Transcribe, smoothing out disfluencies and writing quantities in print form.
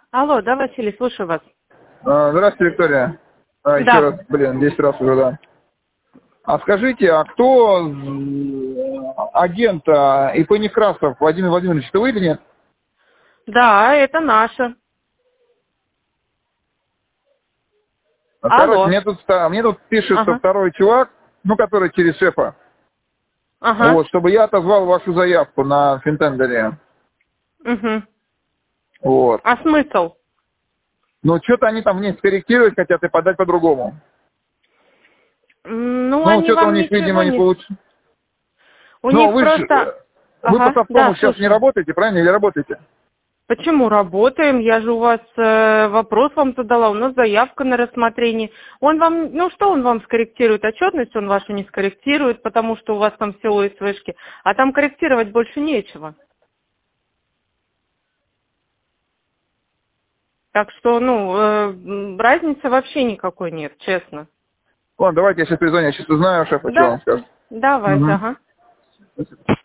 Алло, да, Василий, слушаю вас. Здравствуйте, Виктория. Еще Да. раз, 10 раз уже, да. А скажите, а кто агент ИП Некрасов Владимир Владимирович, это вы или нет? Да, это наше. Короче, Алло. мне тут пишет Ага. второй чувак, который через шефа, Ага. чтобы я отозвал вашу заявку на Финтендере. Угу. Вот. А смысл? Но что-то они там мне скорректировать хотят и подать по-другому. Ну, Ну, они что-то у вам них, видимо, ничего не не... получилось. У Ну, них вы просто... же, вы по Ага, софтому да, сейчас не слушаю. работаете, правильно, или работаете? Почему работаем? Я же у вас вопрос вам задала, у нас заявка на рассмотрение. Он вам, ну что он вам скорректирует? Отчетность он вашу не скорректирует, потому что у вас там все ОСВшки. А там корректировать больше нечего. Так что, разницы вообще никакой нет, честно. Ладно, давайте я сейчас перезвоню, я сейчас узнаю, шефа, что Да, он скажет. давайте, ага. Угу.